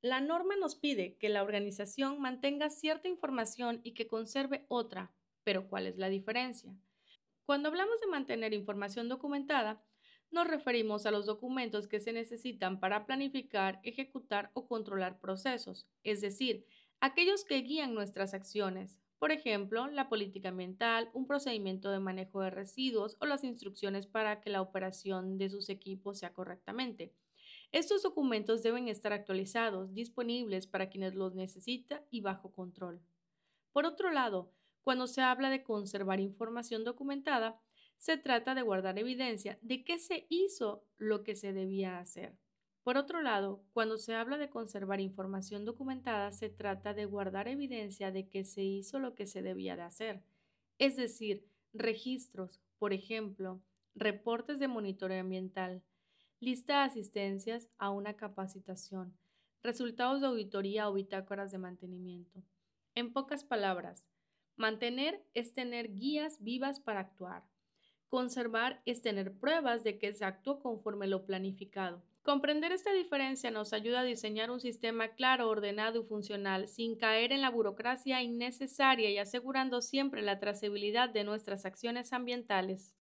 La norma nos pide que la organización mantenga cierta información y que conserve otra, pero ¿cuál es la diferencia? Cuando hablamos de mantener información documentada, nos referimos a los documentos que se necesitan para planificar, ejecutar o controlar procesos, es decir, aquellos que guían nuestras acciones. Por ejemplo, la política ambiental, un procedimiento de manejo de residuos o las instrucciones para que la operación de sus equipos sea correctamente. Estos documentos deben estar actualizados, disponibles para quienes los necesitan y bajo control. Por otro lado, cuando se habla de conservar información documentada, se trata de guardar evidencia de que se hizo lo que se debía hacer. Por otro lado, cuando se habla de conservar información documentada, se trata de guardar evidencia de que se hizo lo que se debía de hacer. Es decir, registros, por ejemplo, reportes de monitoreo ambiental, lista de asistencias a una capacitación, resultados de auditoría o bitácoras de mantenimiento. En pocas palabras, mantener es tener guías vivas para actuar. Conservar es tener pruebas de que se actuó conforme lo planificado. Comprender esta diferencia nos ayuda a diseñar un sistema claro, ordenado y funcional, sin caer en la burocracia innecesaria y asegurando siempre la trazabilidad de nuestras acciones ambientales.